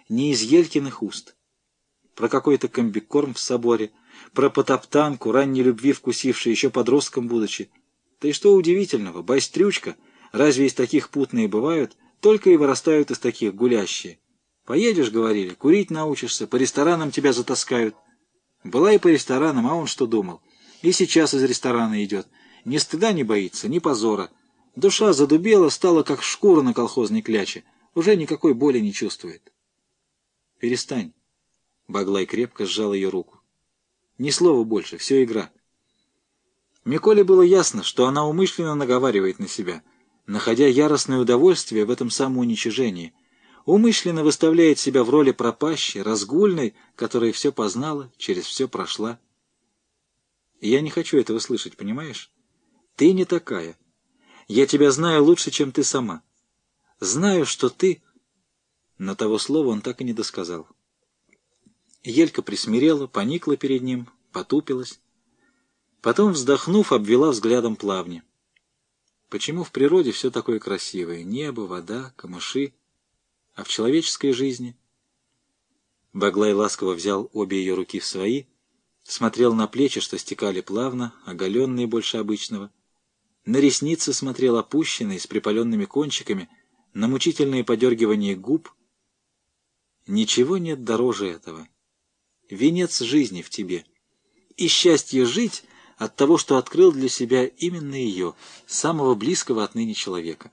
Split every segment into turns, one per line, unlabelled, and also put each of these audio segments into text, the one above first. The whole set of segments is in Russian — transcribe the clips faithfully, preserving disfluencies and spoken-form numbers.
не из Елькиных уст. Про какой-то комбикорм в соборе, про потоптанку, ранней любви вкусившей, еще подростком будучи. Да и что удивительного, байстрючка, разве из таких путные бывают, только и вырастают из таких гулящие. Поедешь, говорили, курить научишься, по ресторанам тебя затаскают. Была и по ресторанам, а он что думал? И сейчас из ресторана идет. Ни стыда не боится, ни позора. Душа задубела, стала как шкура на колхозной кляче. Уже никакой боли не чувствует. Перестань. Баглай крепко сжал ее руку. Ни слова больше, все игра. Миколе было ясно, что она умышленно наговаривает на себя, находя яростное удовольствие в этом самоуничижении, умышленно выставляет себя в роли пропащей, разгульной, которая все познала, через все прошла. И я не хочу этого слышать, понимаешь? Ты не такая. Я тебя знаю лучше, чем ты сама. Знаю, что ты... Но того слова он так и не досказал. Елька присмирела, поникла перед ним, потупилась. Потом, вздохнув, обвела взглядом плавни. Почему в природе все такое красивое? Небо, вода, камыши. А в человеческой жизни? Баглай ласково взял обе ее руки в свои, смотрел на плечи, что стекали плавно, оголенные больше обычного. На ресницы смотрел опущенные, с припаленными кончиками, на мучительные подергивания губ. Ничего нет дороже этого. Венец жизни в тебе. И счастье жить от того, что открыл для себя именно ее, самого близкого отныне человека.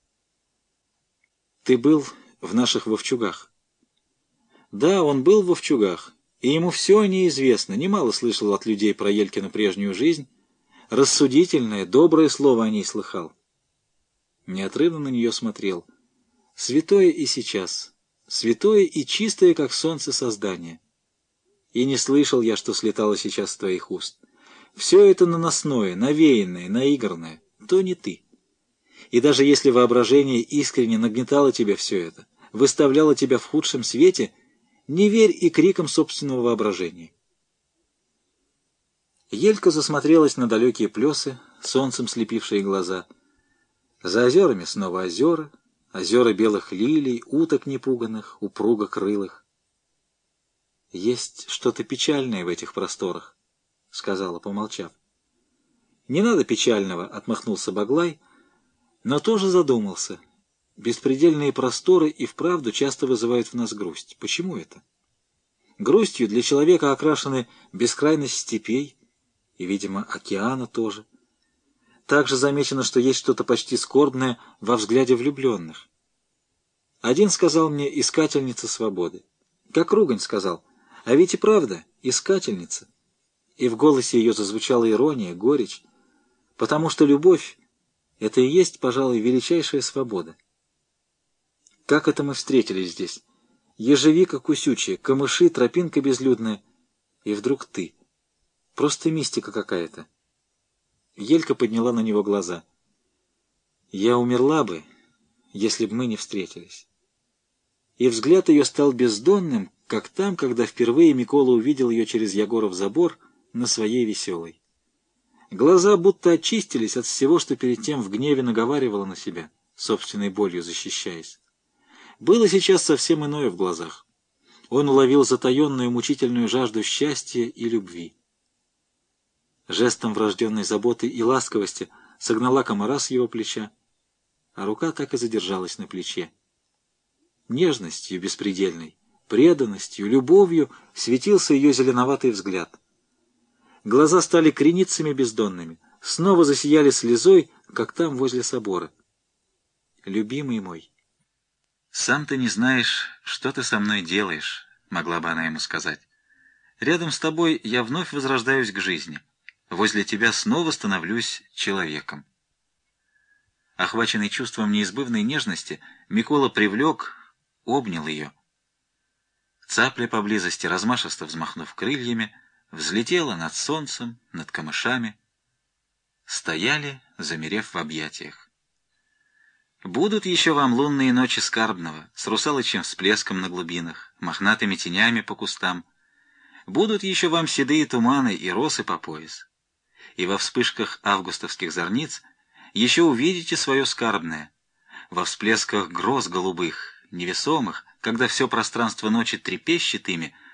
Ты был в наших Вовчугах. Да, он был в Вовчугах, и ему все неизвестно, немало слышал от людей про Елькину прежнюю жизнь, рассудительное, доброе слово о ней слыхал. Неотрывно на нее смотрел. Святое и сейчас, святое и чистое, как солнце, создание. И не слышал я, что слетало сейчас с твоих уст. Все это наносное, навеянное, наигранное, то не ты. И даже если воображение искренне нагнетало тебе все это, выставляло тебя в худшем свете, не верь и крикам собственного воображения. Елька засмотрелась на далекие плесы, солнцем слепившие глаза. За озерами снова озера, озера белых лилий, уток непуганных, упруго крылых. «Есть что-то печальное в этих просторах», — сказала, помолчав. «Не надо печального», — отмахнулся Баглай, но тоже задумался. Беспредельные просторы и вправду часто вызывают в нас грусть. Почему это? Грустью для человека окрашены бескрайность степей и, видимо, океана тоже. Также замечено, что есть что-то почти скорбное во взгляде влюбленных. Один сказал мне «искательница свободы». Как ругань сказал, а ведь и правда искательница. И в голосе ее зазвучала ирония, горечь, потому что любовь — это и есть, пожалуй, величайшая свобода. Как это мы встретились здесь? Ежевика кусючая, камыши, тропинка безлюдная. И вдруг ты. Просто мистика какая-то. Елька подняла на него глаза. Я умерла бы, если бы мы не встретились. И взгляд ее стал бездонным, как там, когда впервые Микола увидел ее через Ягоров забор на своей веселой. Глаза будто очистились от всего, что перед тем в гневе наговаривала на себя, собственной болью защищаясь. Было сейчас совсем иное в глазах. Он уловил затаенную мучительную жажду счастья и любви. Жестом врожденной заботы и ласковости согнала комара с его плеча, а рука так и задержалась на плече. Нежностью беспредельной, преданностью, любовью светился ее зеленоватый взгляд. Глаза стали креницами бездонными, снова засияли слезой, как там возле собора. «Любимый мой, сам ты не знаешь, что ты со мной делаешь», — могла бы она ему сказать. «Рядом с тобой я вновь возрождаюсь к жизни. Возле тебя снова становлюсь человеком». Охваченный чувством неизбывной нежности, Микола привлек, обнял ее. Цапля поблизости, размашисто взмахнув крыльями, взлетела над солнцем, над камышами. Стояли, замерев в объятиях. Будут еще вам лунные ночи скарбного, с русалочьим всплеском на глубинах, мохнатыми тенями по кустам. Будут еще вам седые туманы и росы по пояс. И во вспышках августовских зорниц еще увидите свое скарбное, во всплесках гроз голубых, невесомых, когда все пространство ночи трепещет ими,